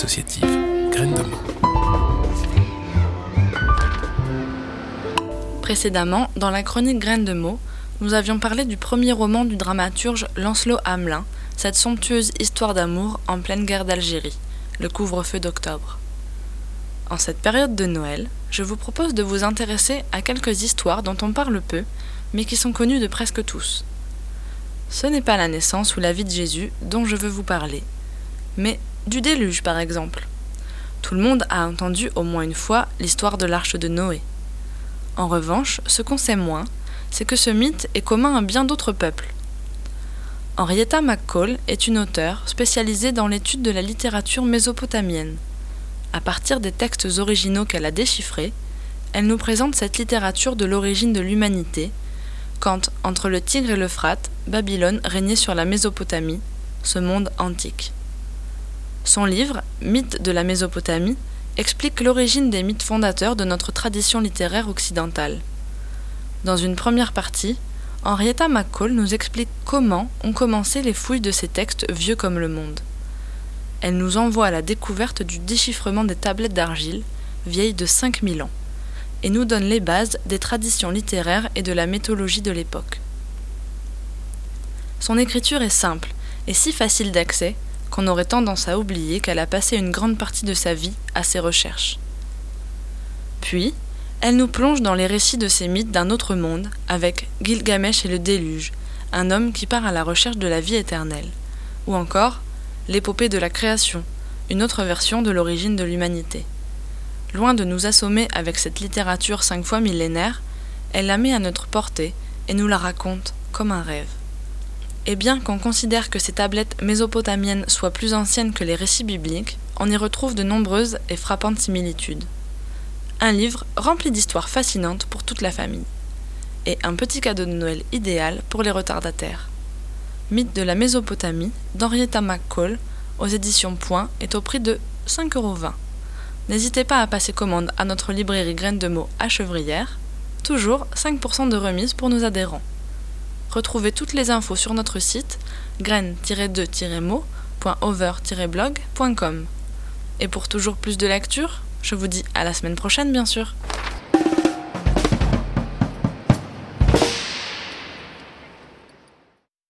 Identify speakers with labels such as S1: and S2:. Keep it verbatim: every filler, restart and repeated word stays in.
S1: associative Graines de mots.
S2: Précédemment, dans la chronique Graines de mots, nous avions parlé du premier roman du dramaturge Lancelot Hamelin, cette somptueuse histoire d'amour en pleine guerre d'Algérie, le couvre-feu d'octobre. En cette période de Noël, je vous propose de vous intéresser à quelques histoires dont on parle peu, mais qui sont connues de presque tous. Ce n'est pas la naissance ou la vie de Jésus dont je veux vous parler, mais du déluge par exemple. Tout le monde a entendu au moins une fois l'histoire de l'arche de Noé. En revanche, ce qu'on sait moins, c'est que ce mythe est commun à bien d'autres peuples. Henrietta McCall est une auteure spécialisée dans l'étude de la littérature mésopotamienne. À partir des textes originaux qu'elle a déchiffrés, elle nous présente cette littérature de l'origine de l'humanité, quand, entre le Tigre et l'Euphrate, Babylone régnait sur la Mésopotamie, ce monde antique. Son livre, Mythes de la Mésopotamie, explique l'origine des mythes fondateurs de notre tradition littéraire occidentale. Dans une première partie, Henrietta McCall nous explique comment ont commencé les fouilles de ces textes vieux comme le monde. Elle nous envoie à la découverte du déchiffrement des tablettes d'argile, vieilles de cinq mille ans, et nous donne les bases des traditions littéraires et de la mythologie de l'époque. Son écriture est simple et si facile d'accès qu'on aurait tendance à oublier qu'elle a passé une grande partie de sa vie à ses recherches. Puis, elle nous plonge dans les récits de ces mythes d'un autre monde avec Gilgamesh et le déluge, un homme qui part à la recherche de la vie éternelle, ou encore l'épopée de la création, une autre version de l'origine de l'humanité. Loin de nous assommer avec cette littérature cinq fois millénaire, elle la met à notre portée et nous la raconte comme un rêve. Et bien qu'on considère que ces tablettes mésopotamiennes soient plus anciennes que les récits bibliques, on y retrouve de nombreuses et frappantes similitudes. Un livre rempli d'histoires fascinantes pour toute la famille. Et un petit cadeau de Noël idéal pour les retardataires. Mythes de la Mésopotamie d'Henrietta McCall aux éditions Point est au prix de cinq euros vingt. N'hésitez pas à passer commande à notre librairie Graines de mots à Chevrières. Toujours cinq pour cent de remise pour nos adhérents. Retrouvez toutes les infos sur notre site graines tiret de tiret mots point over tiret blog point com. Et pour toujours plus de lecture, je vous dis à la semaine prochaine bien sûr.